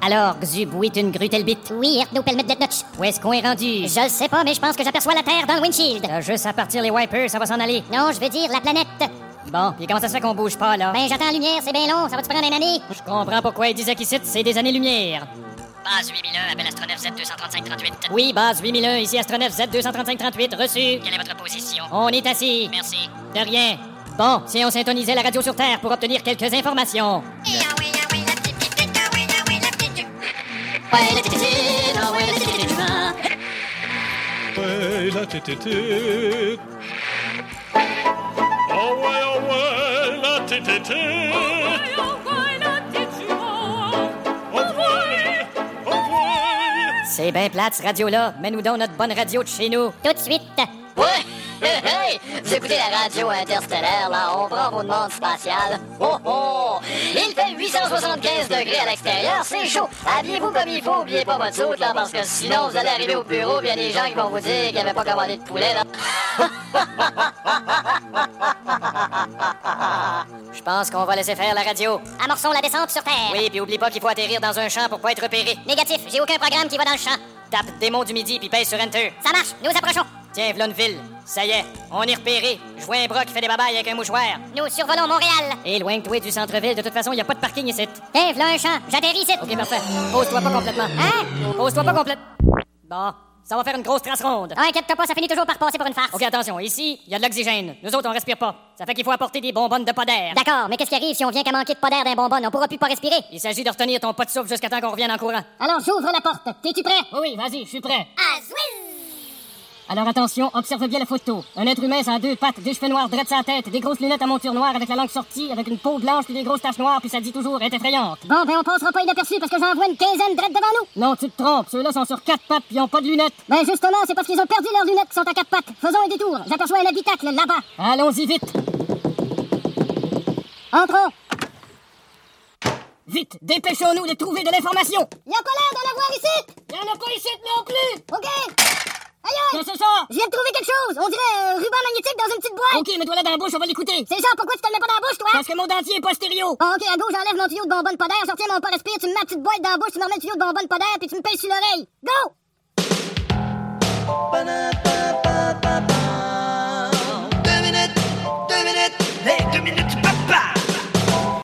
Alors, Xubwitun Grutelbit. Oui, Erdno Pelmetdetnutch. Où est-ce qu'on est rendu? Je le sais pas, mais je pense que j'aperçois la Terre dans le windshield. Juste à partir les wipers, ça va s'en aller. Non, je veux dire la planète. Bon, puis comment ça se fait qu'on bouge pas, là? Ben, j'attends la lumière, c'est bien long, ça va te prendre une année. Je comprends pourquoi il disait qu'ici, c'est des années-lumière. Base 8001, appel Astronef Z235-38. Oui, base 8001, ici Astronef Z235-38, reçu. Quelle est votre position? On est assis. Merci. De rien. Bon, si on syntonisait la radio sur Terre pour obtenir quelques informations. La tétété. Oh ouais, la tétété. C'est ben plate, ce radio-là. Mets-nous donc notre bonne radio de chez nous. Tout de suite. Ouais! Hey! Vous écoutez la radio interstellaire, là, on prend votre monde spatial. Oh oh! Il fait 875 degrés à l'extérieur, c'est chaud. Habillez-vous comme il faut, oubliez pas votre soute, là, parce que sinon vous allez arriver au bureau, puis il y a des gens qui vont vous dire qu'ils n'avaient pas commandé de poulet, là. Je pense qu'on va laisser faire la radio. Amorçons la descente sur Terre. Oui, puis oublie pas qu'il faut atterrir dans un champ pour pas être repéré. Négatif, j'ai aucun programme qui va dans le champ. Tape démon du midi puis pèse sur Enter. Ça marche, nous approchons. Tiens, v'là une ville. Ça y est, on est repéré. Je vois un bras qui fait des babayes avec un mouchoir. Nous survolons Montréal. Et loin que toi du centre-ville, de toute façon, y a pas de parking ici. Tiens, v'là un champ, j'atterris ici. Ok, parfait. Pose-toi pas complètement. Hein? Pose-toi pas complètement. Bon, ça va faire une grosse trace ronde. Ah, inquiète-toi pas, ça finit toujours par passer pour une farce. Ok, attention, ici, y a de l'oxygène. Nous autres, on respire pas. Ça fait qu'il faut apporter des bonbonnes de pas d'air. D'accord, mais qu'est-ce qui arrive si on vient qu'à manquer de pas d'air d'un bonbonne? On pourra plus pas respirer. Il s'agit de retenir ton pas de souffle jusqu'à temps qu'on revienne en courant. Alors j'ouvre la porte. T'es-tu prêt? Oui, vas-y, je suis prêt. Azouin! Alors attention, observe bien la photo. Un être humain sans deux pattes, des cheveux noirs drettes sa tête, des grosses lunettes à monture noire avec la langue sortie, avec une peau blanche puis des grosses taches noires, puis ça dit toujours est effrayante. Bon, ben on passera pas inaperçu parce que j'en vois une quinzaine drettes devant nous. Non, tu te trompes, ceux-là sont sur quatre pattes puis ils ont pas de lunettes. Ben justement, c'est parce qu'ils ont perdu leurs lunettes qui sont à quatre pattes. Faisons un détour. J'aperçois un habitacle là-bas. Allons-y vite. Entrons. Vite, dépêchons-nous de trouver de l'information. Y a pas l'air d'en avoir ici. Y en a pas ici non plus. OK. Aïe aïe. Qu'est-ce que c'est ça? Je viens de trouver quelque chose. On dirait un ruban magnétique dans une petite boîte. Ok, mets-toi là dans la bouche, on va l'écouter. C'est genre, pourquoi tu te le mets pas dans la bouche, toi? Parce que mon dentier est pas stéréo. Ah, OK, à gauche, j'enlève mon tuyau de bonbonne pas d'air, je retiens mon pas respire, tu me mets la petite boîte dans la bouche, tu me remets le tuyau de bonbonne pas d'air, puis tu me pèses sur l'oreille. Go! Deux minutes, les 2 minutes.